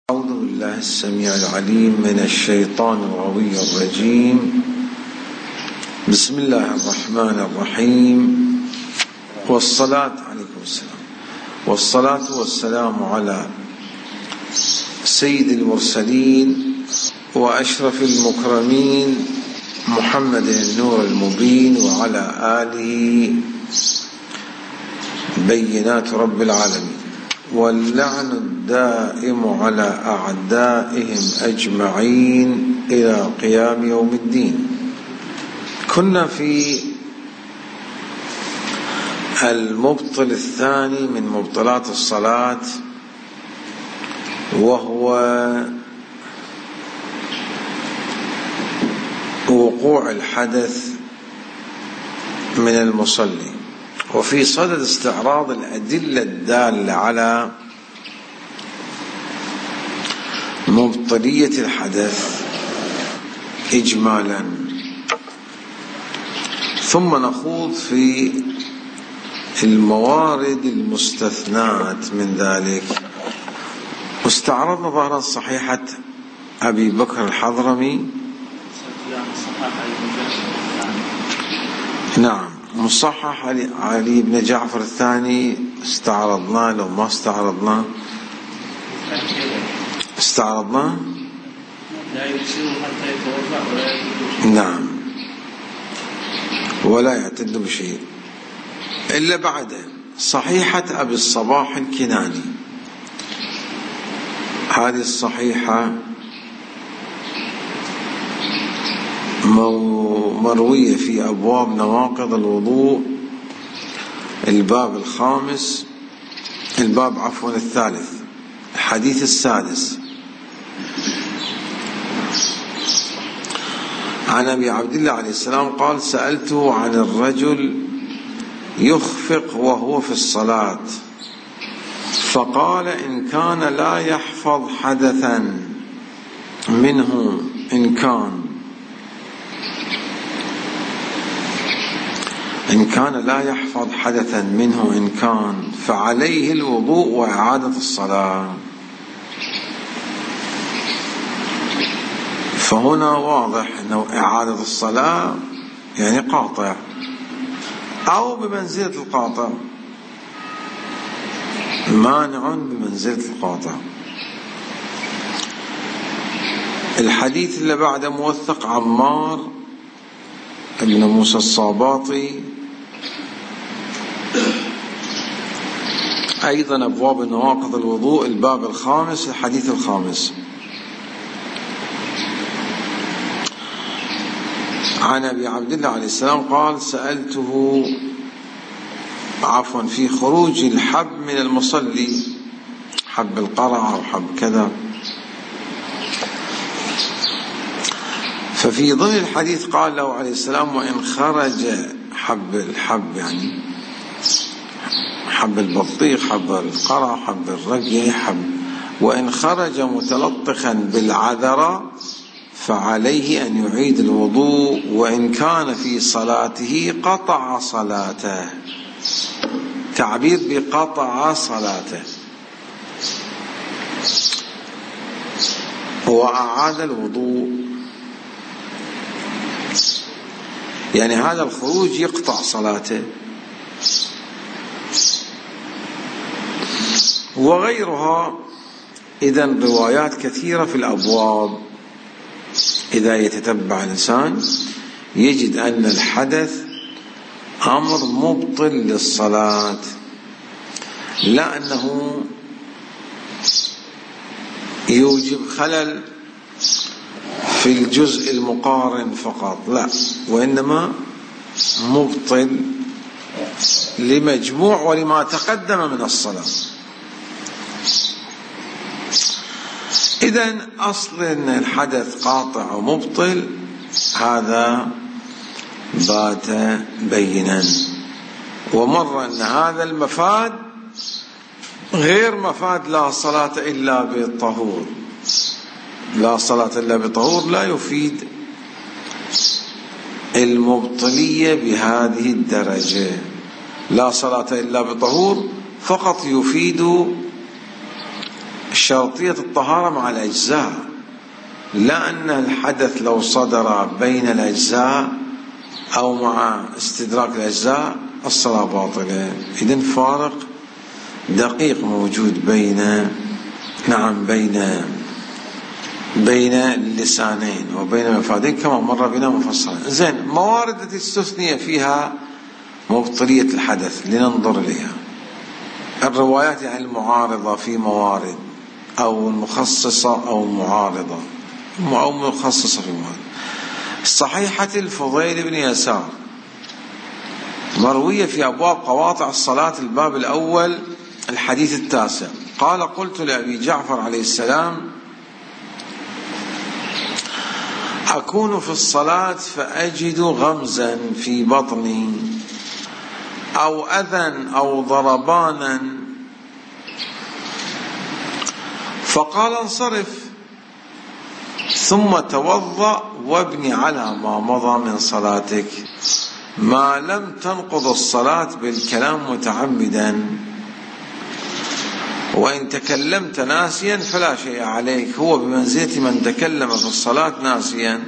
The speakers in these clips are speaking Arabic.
أعوذ بالله السميع العليم من الشيطان الغوي الرجيم. بسم الله الرحمن الرحيم، والصلاة والسلام على سيد المرسلين وأشرف المكرمين محمد النور المبين وعلى آله بينات رب العالمين، واللعن الدائم على أعدائهم أجمعين إلى قيام يوم الدين. كنا في المبطل الثاني من مبطلات الصلاة، وهو وقوع الحدث من المصلي، وفي صدد استعراض الأدلة الدالة على مبطلية الحدث إجمالا، ثم نخوض في الموارد المستثنات من ذلك. واستعرضنا ظاهرا صحيحة أبي بكر الحضرمي، نعم، مصحح علي بن جعفر الثاني استعرضناه، لو ما استعرضناه لا يكسر حتى يتوضأ ولا يعتد، نعم، ولا يعتد بشيء إلا بعده. صحيحة أبي الصباح الكناني، هذه الصحيحة مروية في أبواب نواقض الوضوء، الثالث، الحديث السادس، عن أبي عبد الله عليه السلام قال: سألته عن الرجل يخفق وهو في الصلاة، فقال: إن كان لا يحفظ حدثا منه إن كان فعليه الوضوء وإعادة الصلاة. فهنا واضح أنه إعادة الصلاة يعني قاطع أو بمنزلة القاطع، مانع بمنزلة القاطع. الحديث اللي بعده موثق عمار ابن موسى الصاباطي، أيضا أبواب نواقض الوضوء، الباب الخامس، الحديث الخامس، عن أبي عبد الله عليه السلام قال: سألته في خروج الحب من المصلي، حب القرع أو حب كذا. ففي ضمن الحديث قال له عليه السلام: وإن خرج الحب يعني حب البطيخ، حب القرع، حب الرقية، وإن خرج متلطخا بالعذرة فعليه أن يعيد الوضوء، وإن كان في صلاته قطع صلاته. تعبير بقطع صلاته، وأعاد الوضوء، يعني هذا الخروج يقطع صلاته. وغيرها. إذن روايات كثيرة في الأبواب، إذا يتتبع الإنسان يجد أن الحدث أمر مبطل للصلاة، لا أنه يوجب خلل في الجزء المقارن فقط، لا، وإنما مبطل لمجموع ولما تقدم من الصلاة. إذن أصل أن الحدث قاطع ومبطل هذا بات بينا، ومر أن هذا المفاد غير مفاد لا صلاة إلا بالطهور. لا صلاة إلا بطهور لا يفيد المبطلية بهذه الدرجة. لا صلاة إلا بطهور فقط يفيد شرطية الطهارة مع الأجزاء، لا أن الحدث لو صدر بين الأجزاء أو مع استدراك الأجزاء الصلاة باطلة. إذن فارق دقيق موجود بين اللسانين وبين المفادين كما مر بنا مفصلا. زين، موارد التي استثني فيها مبطلية الحدث لننظر إليها. الروايات يعني المعارضة في موارد، أو المخصصة أو المعارضة، أو مخصصة في موارد. صحيحة الفضيل بن يسار مروية في أبواب قواطع الصلاة الباب الأول الحديث 9 قال: قلت لأبي جعفر عليه السلام: أكون في الصلاة فأجد غمزا في بطني أو أذى أو ضربانا، فقال: انصرف ثم توضأ وابن على ما مضى من صلاتك ما لم تنقض الصلاة بالكلام متعمدا، وإن تكلمت ناسيا فلا شيء عليك، هو بمنزلة من تكلم في الصلاة ناسيا.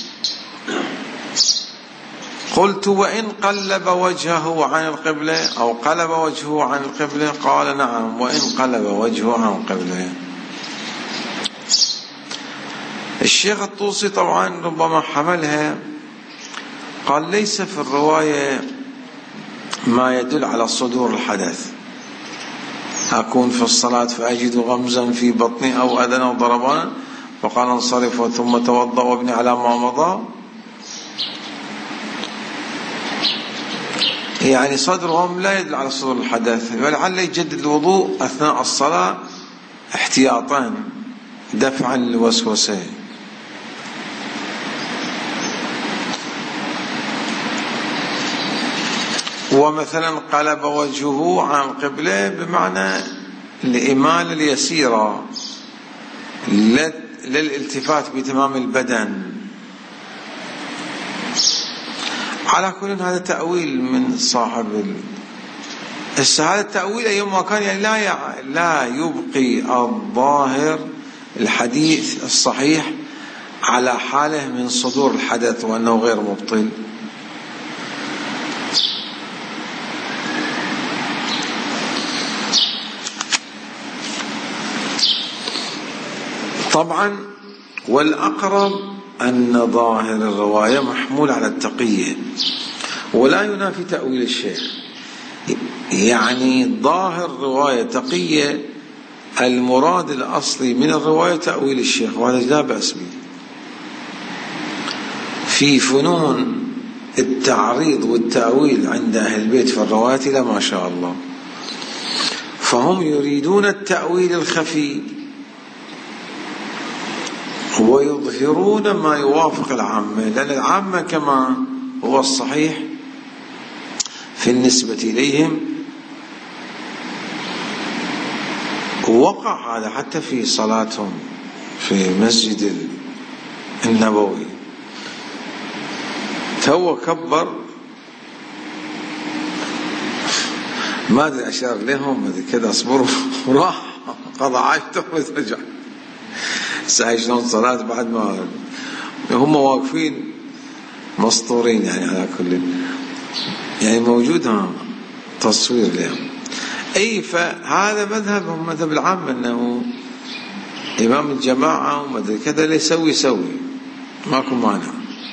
قلت: وإن قلب وجهه عن القبلة أو قلب وجهه عن القبلة؟ قال: نعم، وإن قلب وجهه عن القبلة. الشيخ الطوسي طبعا ربما حملها، قال: ليس في الرواية ما يدل على صدور الحدث. أكون في الصلاة فأجد غمزا في بطني أو أذى أو ضربانا، فقال: انصرف ثم توضأ وابني على ما مضى. يعني صدرهم لا يدل على صدور الحدث، ولعل يجدد الوضوء أثناء الصلاة احتياطا دفعا للوسوسة. ومثلا قلب وجهه عن القبلة بمعنى الإمالة اليسيرة للالتفات بتمام البدن. على كل هذا تأويل من صاحب هذا التأويل أيما كان، يعني لا يبقي الظاهر الحديث الصحيح على حاله من صدور الحدث وأنه غير مبطل. طبعا والأقرب أن ظاهر الرواية محمول على التقية ولا ينافي تأويل الشيخ. يعني ظاهر رواية تقية، المراد الأصلي من الرواية تأويل الشيخ، وهذا لا بأس به. في فنون التعريض والتأويل عند أهل البيت في الروايات لا ما شاء الله، فهم يريدون التأويل الخفي ويظهرون ما يوافق العامة، لأن العامة كما هو الصحيح في النسبة إليهم وقع هذا حتى في صلاتهم في مسجد النبوي، تو كبر ما أدري أشار لهم كذا اصبروا راح قضى عايته ورجع. ساعة شلون صلاة بعد ما هم واقفين مسطورين، يعني على كل يعني موجود تصوير لهم. أي فهذا مذهبهم مذهب العام أنه إمام الجماعة ومدري كذا اللي يسوي ماكو مانع.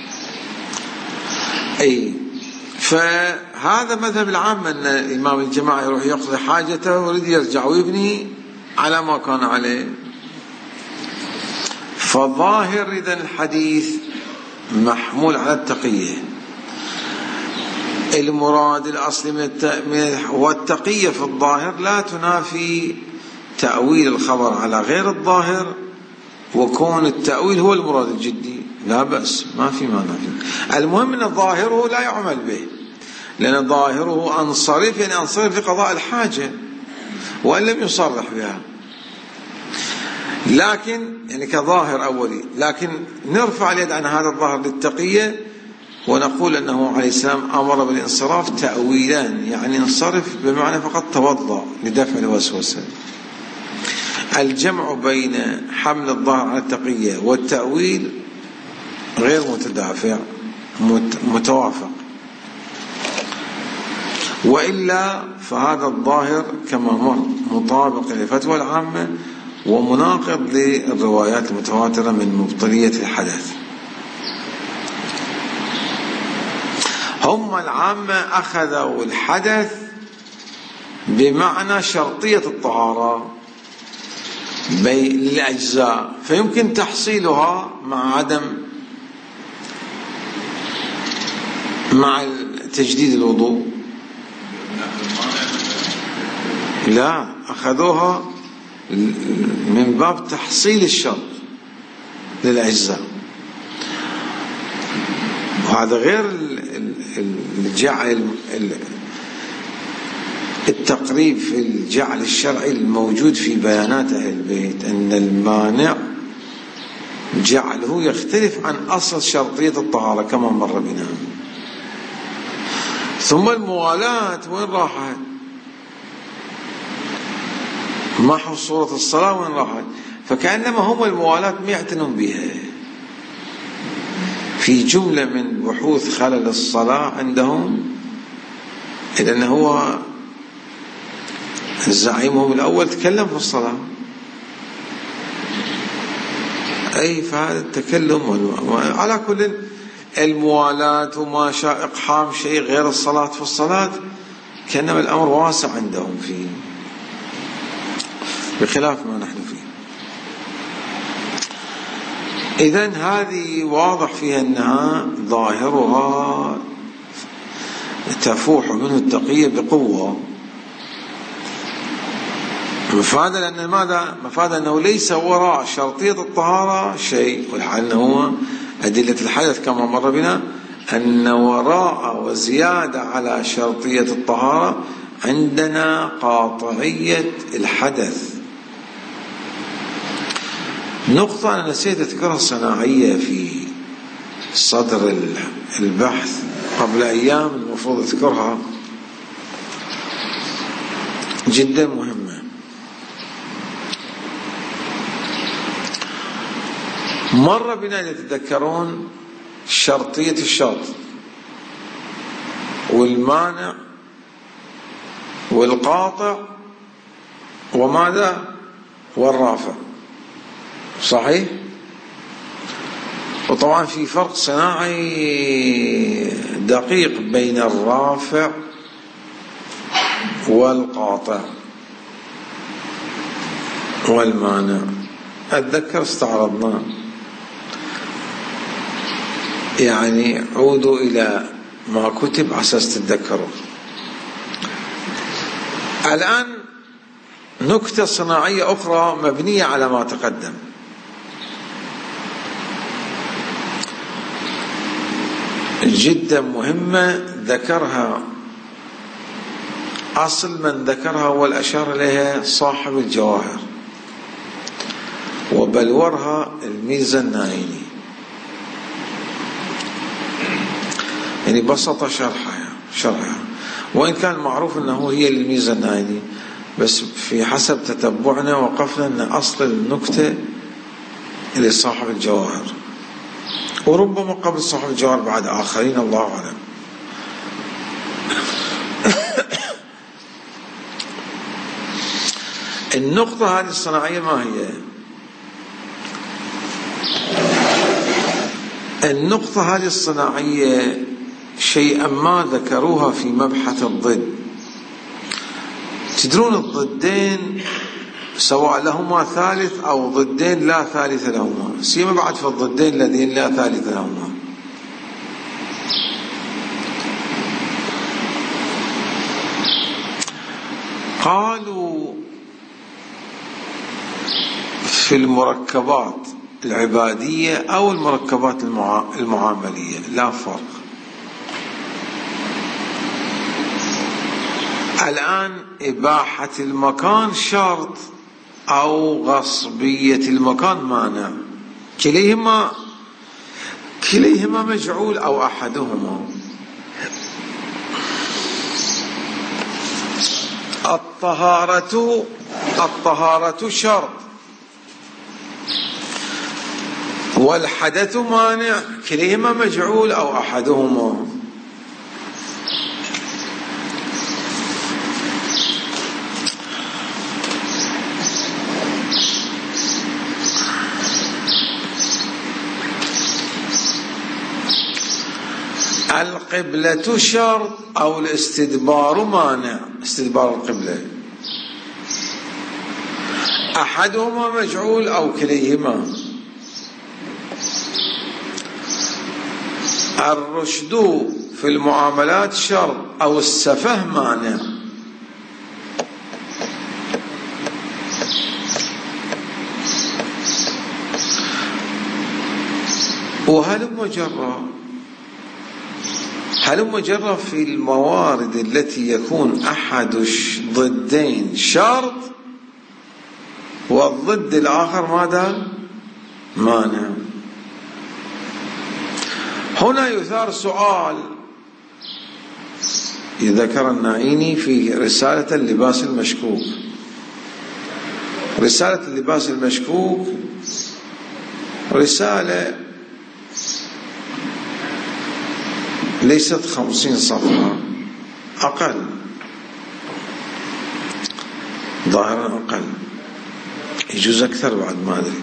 أي فهذا مذهب العام أن إمام الجماعة يروح يقضي حاجته ويريد يرجع ويبني على ما كان عليه. فظاهر إذن الحديث محمول على التقية، المراد الأصلي والتقية في الظاهر لا تنافي تأويل الخبر على غير الظاهر، وكون التأويل هو المراد الجدي لا بأس، ما في مانع. المهم أن ظاهره لا يعمل به، لأن ظاهره أنصرف، يعني أنصرف لقضاء الحاجة وأن لم يصرح بها، لكن يعني كظاهر أولي، لكن نرفع اليد عن هذا الظاهر للتقية ونقول أنه عليه السلام أمر بالانصراف تأويلان، يعني انصرف بمعنى فقط توضأ لدفع الوسوسة. الجمع بين حمل الظاهر على التقية والتأويل غير متدافع، متوافق، وإلا فهذا الظاهر كما مر مطابق للفتوى العامة ومناقض للروايات المتواترة من مبطلية الحدث. هم العامة أخذوا الحدث بمعنى شرطية الطهارة للأجزاء، فيمكن تحصيلها مع تجديد الوضوء. لا، أخذوها من باب تحصيل الشرط للأجزاء، وهذا غير الجعل التقريب في الجعل الشرعي الموجود في بيانات أهل البيت، أن المانع جعله يختلف عن أصل شرطية الطهارة كما مر بنا. ثم الموالاة وين راحت؟ محو صورة الصلاة وين راحت؟ فكأنما هم الموالاة ما يعتنون بها. في جملة من بحوث خلل الصلاة عندهم، لأن هو زعيمهم الأول تكلم في الصلاة، أي فهذا التكلم على كل الموالاة وما شاء إقحام شيء غير الصلاة في الصلاة، كأنما الأمر واسع عندهم فيه بخلاف ما نحن فيه. إذن هذه واضح فيها أنها ظاهرها تفوح منه التقية بقوة. مفادة لأن ماذا؟ مفادة أنه ليس وراء شرطية الطهارة شيء، والحال أنه أدلة الحدث كما مر بنا أن وراء وزيادة على شرطية الطهارة عندنا قاطعية الحدث. نقطة أنا نسيت أذكرها صناعية في صدر البحث قبل أيام، المفروض أذكرها، جدا مهمة. مر بنا يتذكرون شرطية الشرط والمانع والقاطع وماذا؟ والرافع، صحيح؟ وطبعا في فرق صناعي دقيق بين الرافع والقاطع والمانع. أتذكر استعرضناه، يعني عودوا إلى ما كتب على أساس تتذكروا. الآن نكتة صناعية أخرى مبنية على ما تقدم. جدا مهمة ذكرها، أصل من ذكرها والأشار إليها صاحب الجواهر، وبلورها الميزة النايني، يعني بسط شرحها، وإن كان معروف أنه هي الميزة النايني، بس في حسب تتبعنا وقفنا أن أصل النكتة لصاحب الجواهر، وربما قبل صاحب الجواهر بعد آخرين، الله أعلم. النقطة هذه الصناعية ما هي؟ النقطة هذه الصناعية شيئا ما ذكروها في مبحث الضد. تدرون الضدين سواء لهما ثالث أو ضدين لا ثالث لهما، سيما بعد في الضدين الذين لا ثالث لهما. قالوا في المركبات العبادية أو المركبات المعاملية لا فرق. الآن إباحة المكان شرط أو غصبية المكان مانع، كليهما مجعول أو أحدهما. الطهارة شرط والحدث مانع، كليهما مجعول أو أحدهما. القبلة شرط أو الاستدبار مانع، استدبار القبلة. أحدهما مجعول أو كليهما. الرشد في المعاملات شرط أو السفه مانع. هلم جرى في الموارد التي يكون أحد الضدين شرط والضد الآخر ماذا؟ مانع. هنا يثار سؤال ذكر النعيني في رسالة اللباس المشكوك. رسالة اللباس المشكوك رسالة ليست 50 صفحة، أقل، ظاهرا أقل، يجوز أكثر بعد ما أدري.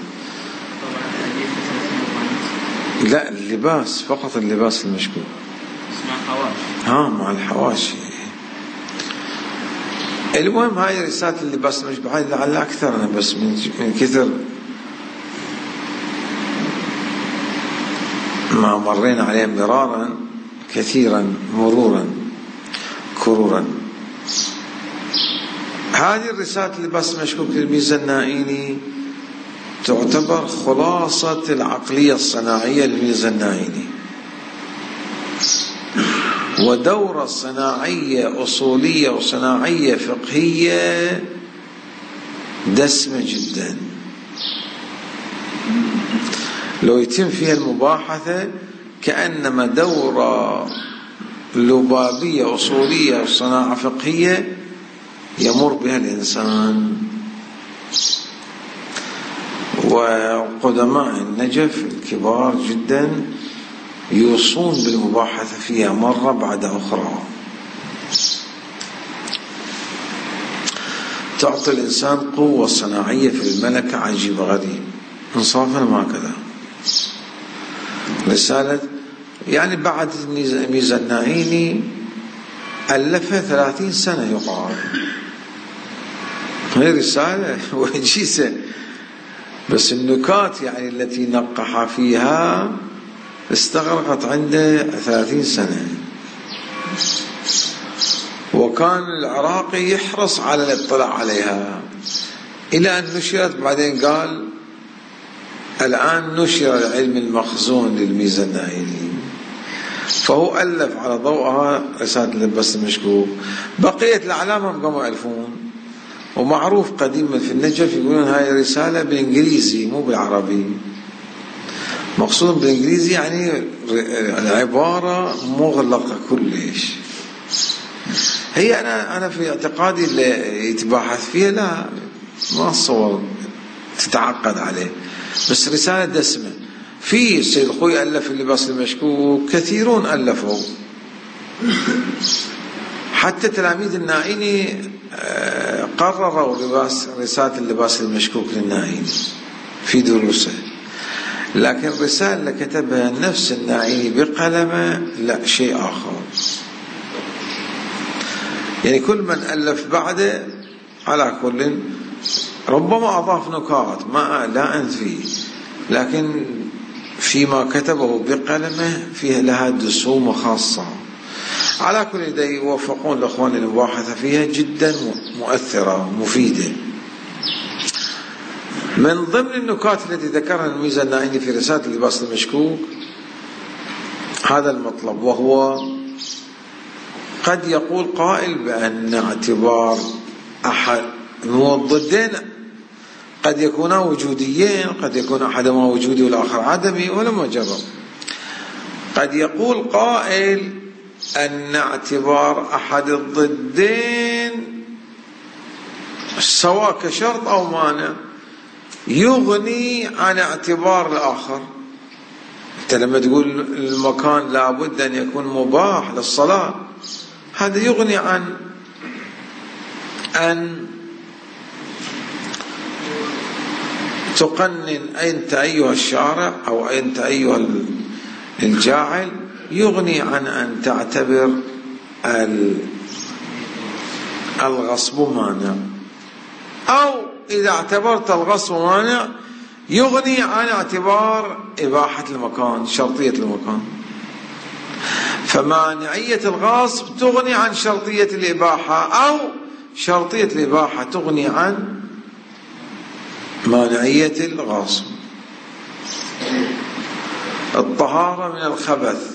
لا، اللباس فقط، اللباس المشكوك مع الحواشي. المهم هاي رسالة اللباس المشكوك، هاي لعل أكثر، أنا بس من كثر ما مرينا عليها مرارا كثيرا مرورا كرورا. هذه الرسالة اللباس المشكوك للميزة النائيني تعتبر خلاصة العقلية الصناعية للميزة النائيني، ودورة صناعية أصولية وصناعية فقهية دسمة جدا. لو يتم فيها المباحثة كأنما دورة لبابية أصولية وصناعة فقهية يمر بها الإنسان. وقدماء النجف الكبار جدا يوصون بالمباحثة فيها مرة بعد أخرى، تعطي الإنسان قوة صناعية في الملكة عجيبة غريب. انصافا ما كذا رسالة يعني بعد ميزة النائيني ألفها 30 سنة يقال. هي رسالة وجيزة، بس النكات يعني التي نقح فيها استغرقت عنده 30 سنة. وكان العراقي يحرص على الاطلاع عليها إلى أن نشرت. بعدين قال الآن نشر العلم المخزون للميزة النائيني، فهو ألف على ضوءها رسالة اللباس المشكوك. بقية الأعلام قاموا يألفون، ومعروف قديما في النجف يقولون هاي رسالة بالإنجليزي مو بالعربي. مقصود بالإنجليزي يعني العبارة مغلقة كلش. هي أنا في اعتقادي اللي يتباحث فيها لا، ما أتصور تتعقد عليه، بس رسالة دسمة. في السيد الخوي ألف اللباس المشكوك، كثيرون ألفوا، حتى تلاميذ النائيني قرروا رسالة اللباس المشكوك للنائيني في دروسه. لكن الرسالة اللي كتبها نفس النائيني بقلمه لا، شيء آخر. يعني كل من ألف بعده على كل ربما أضاف نكات ما لا أنفي، لكن فيما كتبه بقلمه فيها لها دسومة خاصة. على كل ده يوفقون الأخوان المباحثة فيها جدا مؤثرة مفيدة. من ضمن النكات التي ذكرها الميزة النائيني في رسالة اللباس المشكوك هذا المطلب، وهو قد يقول قائل بأن اعتبار أحد الضدين قد يكونا وجوديين، قد يكون أحدهما وجودي والآخر عدمي، ولم يجرب. قد يقول قائل أن اعتبار أحد الضدين سواء كشرط أو مانع يغني عن اعتبار الآخر. أنت لما تقول المكان لابد أن يكون مباح للصلاة، هذا يغني عن أن تقنن أنت أيها الشارع أو أنت أيها الجاعل، يغني عن أن تعتبر الغصب مانع، أو إذا اعتبرت الغصب مانع يغني عن اعتبار إباحة المكان، شرطية المكان. فمانعية الغصب تغني عن شرطية الإباحة، أو شرطية الإباحة تغني عن مانعية الغصب. الطهارة من الخبث،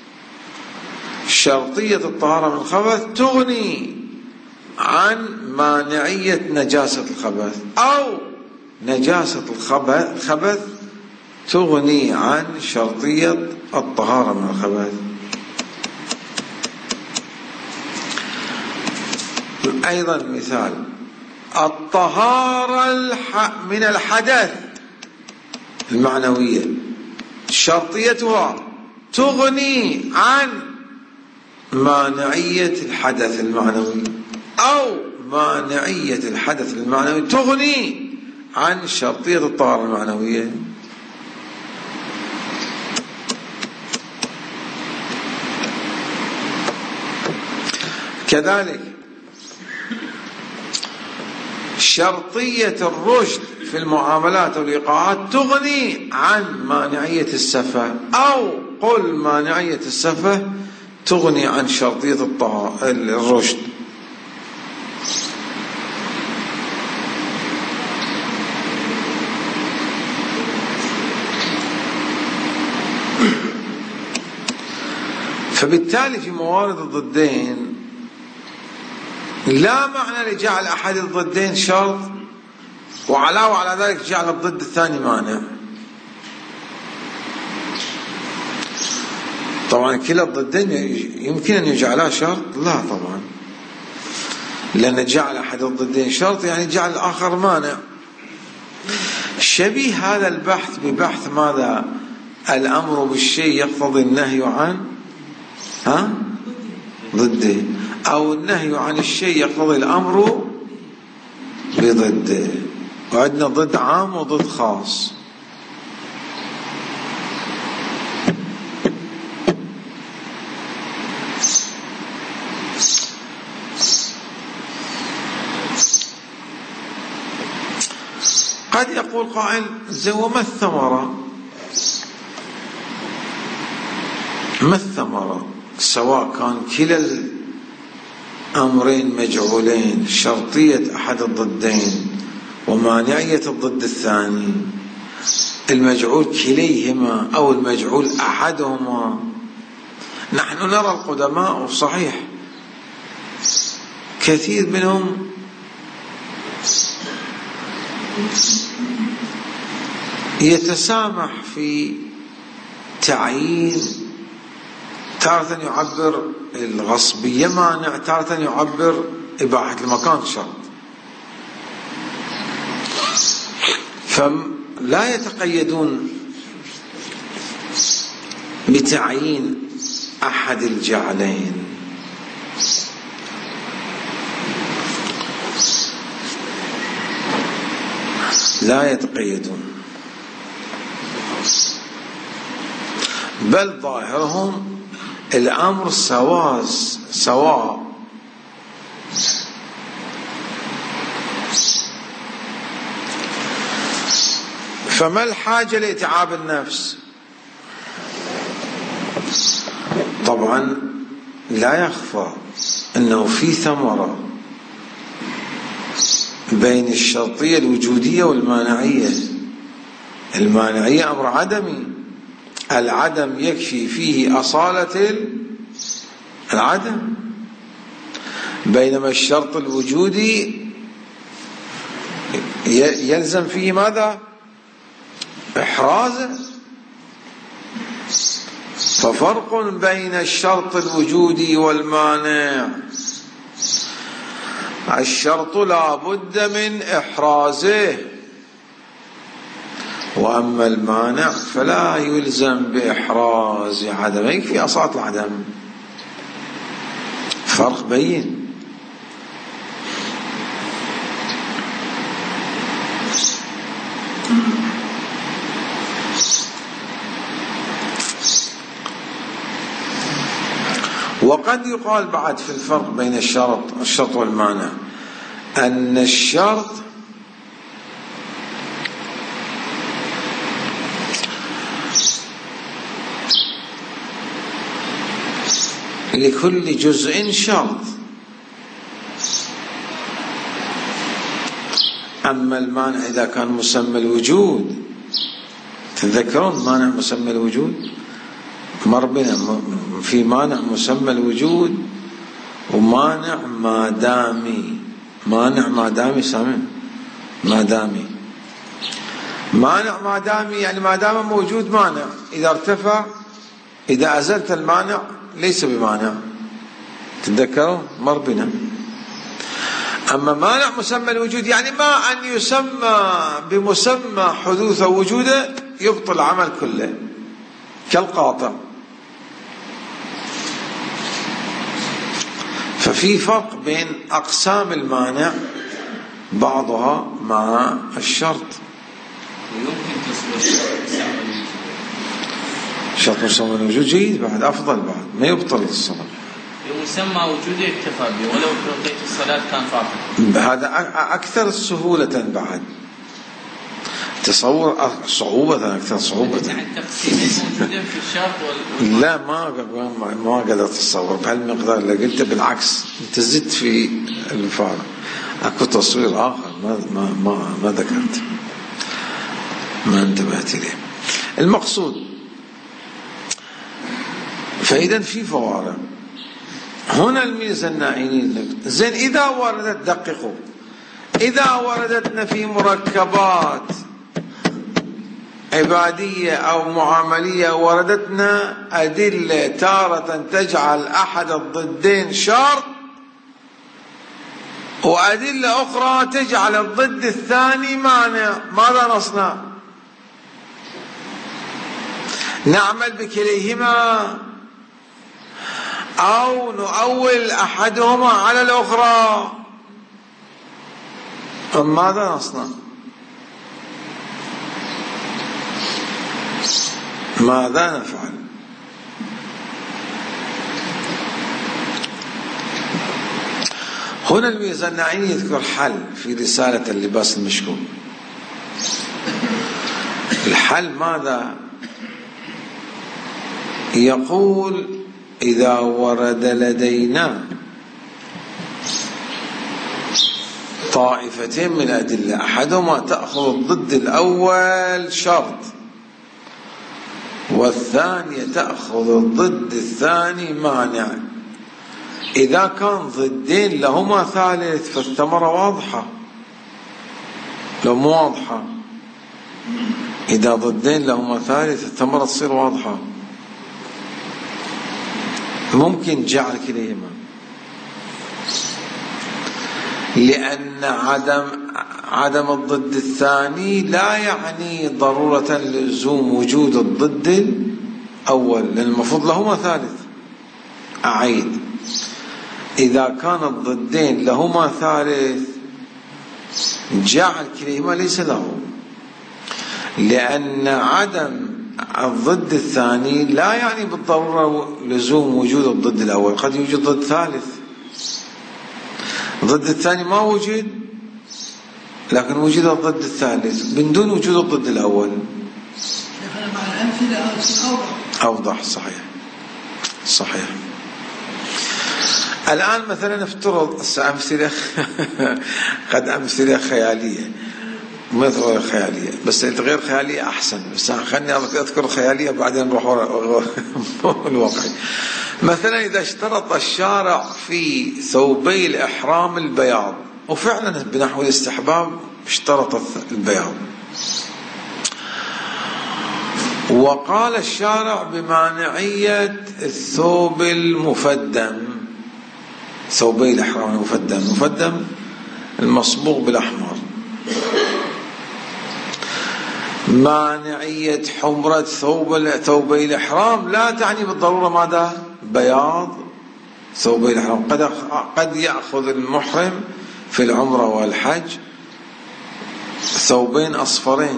شرطية الطهارة من الخبث تغني عن مانعية نجاسة الخبث، أو نجاسة الخبث تغني عن شرطية الطهارة من الخبث. أيضا مثال الطهارة من الحدث المعنوية، شرطيتها تغني عن مانعية الحدث المعنوي، أو مانعية الحدث المعنوي تغني عن شرطية الطهارة المعنوية. كذلك شرطية الرشد في المعاملات والإيقاعات تغني عن مانعية السفة، أو قل مانعية السفة تغني عن شرطية الرشد. فبالتالي في موارد الضدين لا معنى لجعل أحد الضدين شرط وعلاوة على ذلك جعل الضد الثاني مانع. طبعا كلا الضدين يمكن أن يجعلها شرط؟ لا طبعا، لأن جعل أحد الضدين شرط يعني جعل الآخر مانع. شبيه هذا البحث ببحث ماذا؟ الأمر بالشيء يقتضي النهي عن ضده، أو النهي عن الشيء يقتضي الأمر بضده. وعندنا ضد عام وضد خاص. قد يقول قائل وما الثمرة؟ ما الثمرة سواء كان كلا الأمرين مجعولين، شرطية أحد الضدين ومانعية الضد الثاني، المجعول كليهما أو المجعول أحدهما. نحن نرى القدماء صحيح كثير منهم يتسامح في تعيين، تارة يعبر الغصبية مانع، تارة يعبر إباحة المكان شرط، فلا يتقيدون بتعيين أحد الجعلين. لا يتقيدون، بل ظاهرهم الأمر سواء. فما الحاجة لإتعاب النفس؟ طبعا لا يخفى أنه في ثمرة بين الشرطية الوجودية والمانعية. المانعية أمر عدمي، العدم يكفي فيه أصالة العدم، بينما الشرط الوجودي يلزم فيه ماذا؟ إحرازه. ففرق بين الشرط الوجودي والمانع. الشرط لا بد من إحرازه، وأما المانع فلا يلزم بإحراز عدم، يكفي أصالة العدم. فرق بين. وقد يقال بعد في الفرق بين الشرط والمانع أن الشرط لكل جزء شرط، أما المانع إذا كان مسمى الوجود، تذكرون مانع مسمى الوجود مر بنا، في مانع مسمى الوجود ومانع مادامي. مانع مادامي سامع، مادامي مانع مادامي يعني ما دام موجود مانع، إذا ارتفع إذا أزلت المانع ليس بمانع، تذكروا مر بنا. أما مانع مسمى الوجود يعني ما أن يسمى بمسمى حدوث وجوده يبطل العمل كله كالقاطع. ففي فرق بين أقسام المانع بعضها مع الشرط. ويمكن تصبر شرط مسمى الوجود جيد بعد أفضل، بعد ما يبطل الصلاة. مسمى وجوده اكتفى به ولو في بقية الصلاة كان فاضل. هذا أكثر سهولة بعد، تصور صعوبة أكثر صعوبة. التقسيم موجودة في الشرط لا ما قدرت أتصور بهالمقدار اللي قلته، بالعكس أنت زدت في الفارق. أكو تصوير آخر ما ذكرت، ما انتبهت إليه. المقصود فإذا في فوارق هنا. الميزة الناعيين لك زين إذا وردت، دققوا، إذا وردتنا في مركبات عبادية أو معاملية وردتنا أدلة تارة تجعل أحد الضدين شرط، وأدلة أخرى تجعل الضد الثاني مانع، ماذا نصنع؟ نعمل بكليهما أو نؤول أحدهما على الأخرى؟ ماذا نصنع؟ ماذا نفعل؟ هنا الميزانعي يذكر حل في رسالة اللباس المشكوك. الحل ماذا؟ يقول إذا ورد لدينا طائفتين من الأدلة أحدهما تأخذ الضد الأول شرط، والثانية تأخذ الضد الثاني مانع، إذا كان ضدين لهما ثالث فالثمرة واضحة. لو مو واضحة، إذا ضدين لهما ثالث الثمرة تصير واضحة. ممكن جعل كليهما، لأن عدم الضد الثاني لا يعني ضرورة لزوم وجود الضد الأول، لأن المفروض لهما ثالث. أعيد، إذا كان الضدين لهما ثالث جعل كليهما ليس له، لأن عدم الضد الثاني لا يعني بالضرورة لزوم وجود الضد الأول، قد يوجد ضد ثالث. الضد الثاني ما وجد، لكن وجد الضد الثالث من دون وجود الضد الأول. مع الأمثلة أوضح. صحيح. الآن مثلا نفترض أمثلة قد أمثلة خيالية، مثل خيالية، بس غير خيالية أحسن، بس خلني أذكر خيالية بعدين نروح الواقع. مثلا إذا اشترط الشارع في ثوبي الإحرام البياض، وفعلا بنحو الاستحباب اشترط البياض، وقال الشارع بمانعية الثوب المفدم، ثوبي الإحرام المفدم المصبوغ بالأحمر، مانعية حمرة ثوبي الإحرام لا تعني بالضرورة ماذا؟ بياض ثوبي الإحرام. قد يأخذ المحرم في العمرة والحج ثوبين أصفرين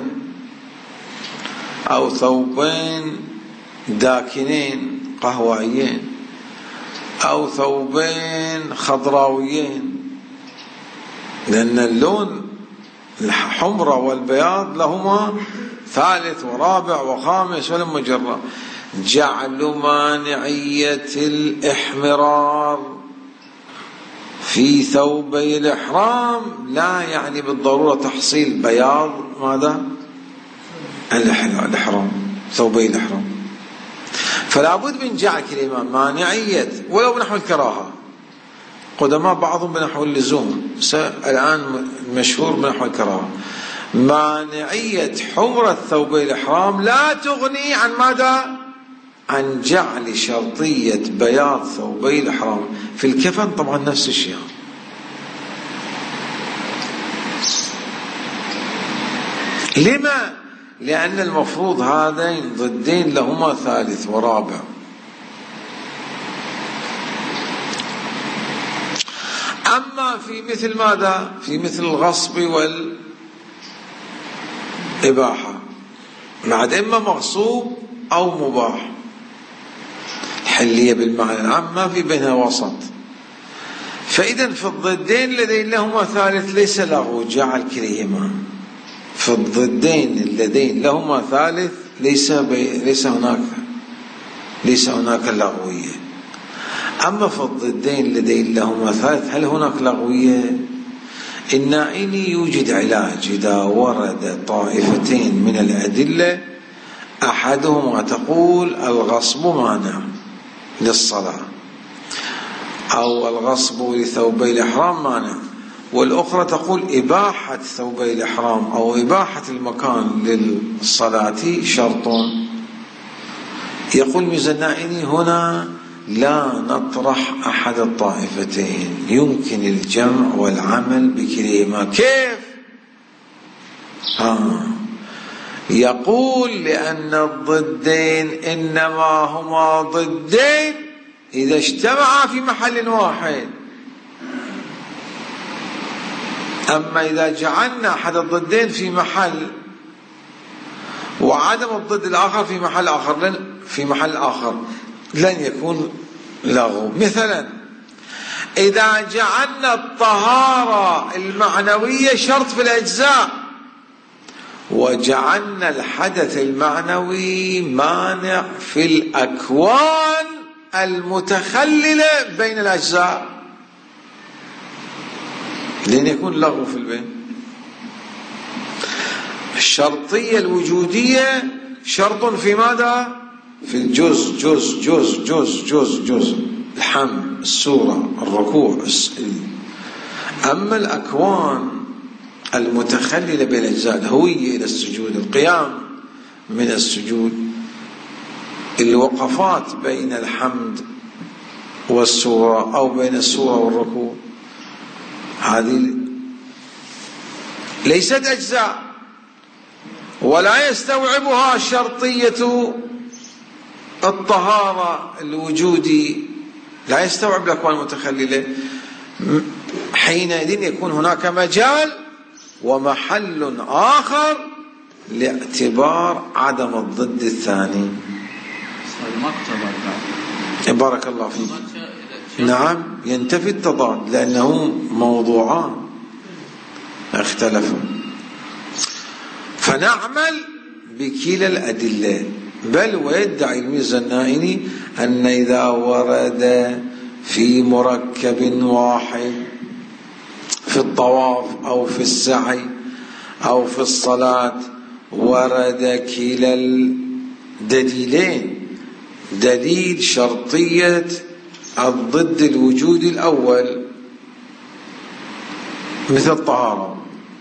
أو ثوبين داكنين قهوائيين أو ثوبين خضراويين، لأن اللون الحمرة والبياض لهما ثالث ورابع وخامس ولما جرى. جعل مانعية الإحمرار في ثوبي الإحرام لا يعني بالضرورة تحصيل بياض ماذا؟ الإحرام، ثوبي الإحرام. فلا بد من جعل كلمة مانعية ولو بنحو الكراهة. قدماء بعضهم بنحو اللزوم، الآن مشهور بنحو الكراهة. مانعية حمرة ثوبي الإحرام لا تغني عن ماذا؟ عن جعل شرطية بياض ثوبي الإحرام. في الكفن طبعا نفس الشيء. لما؟ لأن المفروض هذين ضدين لهما ثالث ورابع. أما في مثل ماذا؟ في مثل الغصب والإباحة، بعد إما مغصوب أو مباح. الحلية بالمعنى العام ما في بينها وسط. فإذا في الضدين الذين لهما ثالث ليس له جعل كليهما. في الضدين الذين لهما ثالث ليس هناك لغوية. أما في الضدين الذين لهما ثالث هل هناك لغوية؟ النائني يوجد علاج إذا ورد طائفتين من الأدلة أحدهما تقول الغصب مانع للصلاة أو الغصب لثوبي الإحرام مانع، والأخرى تقول إباحة ثوبي الإحرام أو إباحة المكان للصلاة شرط. يقول ميزانائني هنا لا نطرح أحد الطائفتين، يمكن الجمع والعمل بكلمة. كيف؟ يقول لأن الضدين إنما هما ضدين إذا اجتمعا في محل واحد. أما إذا جعلنا أحد الضدين في محل وعدم الضد الآخر في محل آخر لن يكون لغو. مثلا إذا جعلنا الطهارة المعنوية شرط في الأجزاء وجعلنا الحدث المعنوي مانع في الأكوان المتخللة بين الأجزاء لن يكون لغو في البين. الشرطية الوجودية شرط في ماذا؟ في الجزء جزء الحمد السورة الركوع. أما الأكوان المتخللة بين الأجزاء الهوية إلى السجود، القيام من السجود، الوقفات بين الحمد والسورة أو بين السورة والركوع، هذه ليست أجزاء ولا يستوعبها شرطية الطهارة الوجودي، لا يستوعب الأكوان المتخللة. حينئذ يكون هناك مجال ومحل آخر لاعتبار عدم الضد الثاني. بارك الله فيك. نعم ينتفي التضاد لأنه موضوعان اختلفوا. فنعمل بكلا الأدلة. بل ويدعي الميزانائني أن إذا ورد في مركب واحد في الطواف أو في السعي أو في الصلاة ورد كلا الدليلين، دليل شرطية الضد الوجودي الأول مثل الطهارة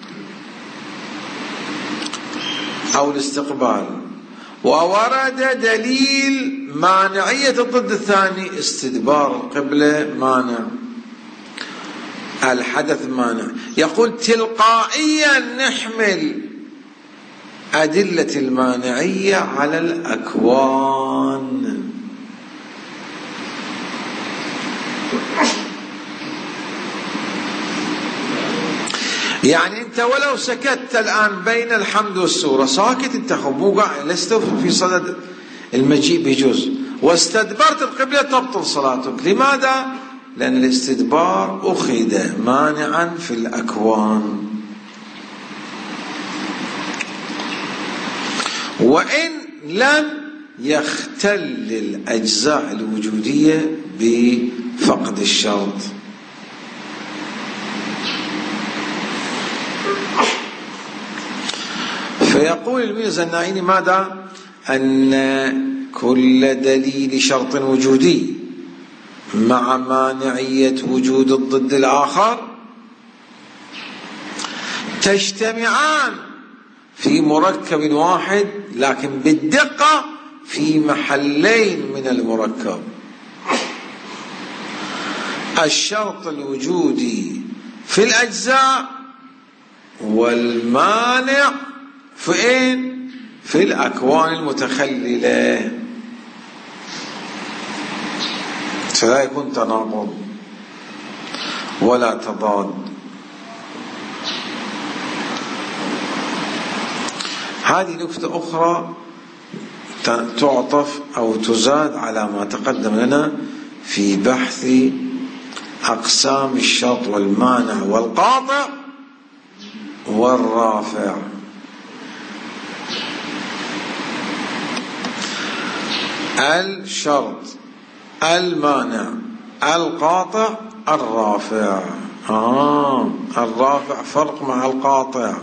أو الاستقبال، وورد دليل مانعية الضد الثاني استدبار القبلة مانع، الحدث مانع. يقول تلقائيا نحمل أدلة المانعية على الأكوان. يعني أنت ولو سكت الآن بين الحمد والسورة، ساكت أنت، مو قاعد، لست في صدد المجيء بجزء، واستدبرت القبلة تبطل صلاتك. لماذا؟ لأن الاستدبار أخذ مانعا في الأكوان، وإن لم يختل الأجزاء الوجودية بفقد الشرط. فيقول الميرزا الناعيني ماذا؟ أن كل دليل شرط وجودي مع مانعية وجود الضد الآخر تجتمعان في مركب واحد، لكن بالدقة في محلين من المركب. الشرط الوجودي في الأجزاء، والمانع فين؟ في الأكوان المتخللة. فلا يكون تناقض ولا تضاد. هذه نكتة أخرى تعطف أو تزاد على ما تقدم لنا في بحث أقسام الشرط والمانع والقاطع والرافع. الشرط، المانع، القاطع، الرافع. الرافع فرق مع القاطع.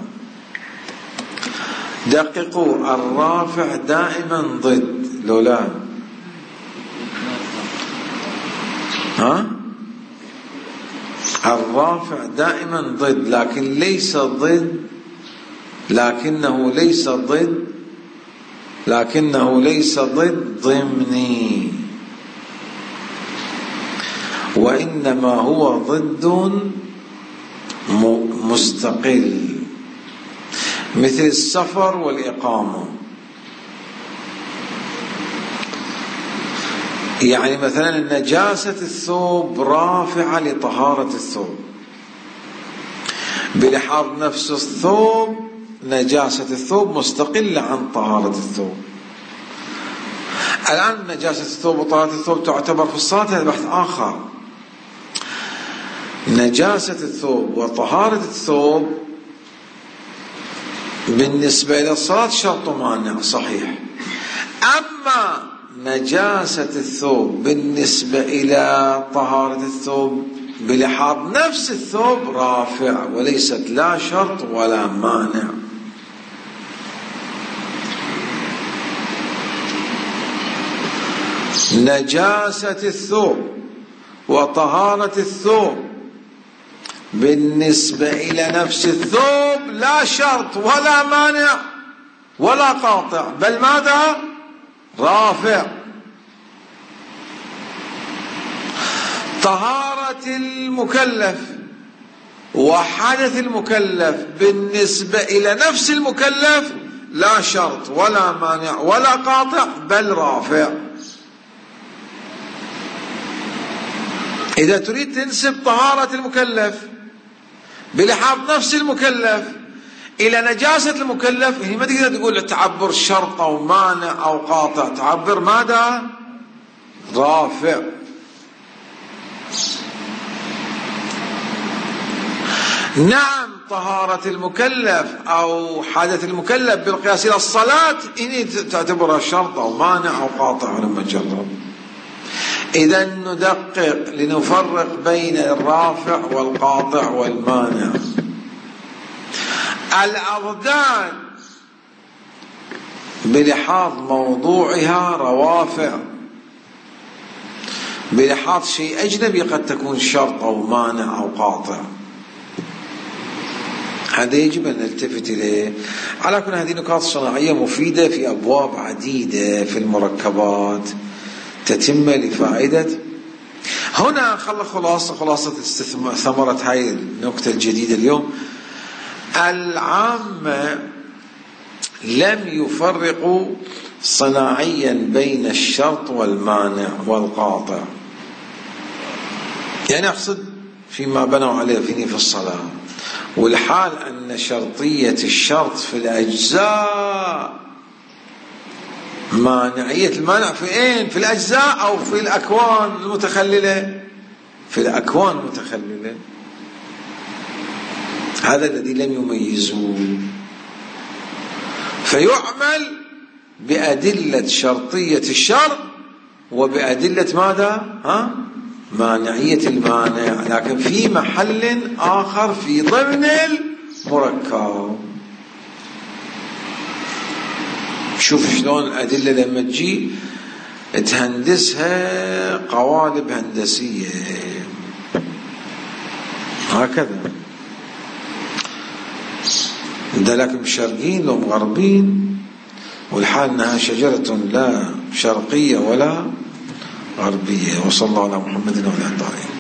دققوا، الرافع دائما ضد، لولا الرافع دائما ضد، لكن ليس ضد، لكنه ليس ضد ضمني، وإنما هو ضد مستقل، مثل السفر والإقامة. يعني مثلا نجاسة الثوب رافعة لطهارة الثوب، بلحاظ نفس الثوب نجاسة الثوب مستقلة عن طهارة الثوب. الآن نجاسة الثوب وطهارة الثوب تعتبر في الصلاة، هذا بحث آخر. نجاسة الثوب وطهارة الثوب بالنسبة إلى الصلاة شرط مانع صحيح، أما نجاسة الثوب بالنسبة إلى طهارة الثوب بلحاظ نفس الثوب رافع، وليست لا شرط ولا مانع. نجاسة الثوب وطهارة الثوب بالنسبة إلى نفس الثوب لا شرط ولا مانع ولا قاطع، بل ماذا؟ رافع. طهارة المكلف وحدث المكلف بالنسبة إلى نفس المكلف لا شرط ولا مانع ولا قاطع، بل رافع. إذا تريد تنسب طهارة المكلف بلحاظ نفس المكلف إلى نجاسة المكلف، هي ما تقدر تقول تعبر شرط أو مانع أو قاطع، تعبر ماذا؟ رافع. نعم، طهارة المكلف أو حدث المكلف بالقياس إلى الصلاة إني تعتبرها شرط أو مانع أو قاطع لما تجرب. إذا ندقق لنفرق بين الرافع والقاطع والمانع. الأبدان بلحاظ موضوعها روافع، بلحاظ شيء أجنبي قد تكون شرط أو مانع أو قاطع. هذا يجب أن نلتفت إليه. على كل هذه نقاط صناعية مفيدة في أبواب عديدة في المركبات، تتمة لفائدة. هنا خلاصة ثمرة هاي النقطة الجديدة اليوم. العامة لم يفرقوا صناعيا بين الشرط والمانع والقاطع. يعني أقصد فيما بنوا عليه في الصلاة، والحال أن شرطية الشرط في الأجزاء مانعية المانع في أين؟ في الأجزاء أو في الأكوان المتخللة؟ في الأكوان المتخللة. هذا الذي لم يميزوه، فيعمل بأدلة شرطية الشرط وبأدلة ماذا؟ مانعية المانع، لكن في محل آخر في ضمن المركب. شوف شلون الأدلة لما تجي تهندسها قوالب هندسية هكذا. ده لكن شرقيين لهم غربين، والحال أنها شجرة لا شرقية ولا غربية. وصلى الله على محمد وعلى آله.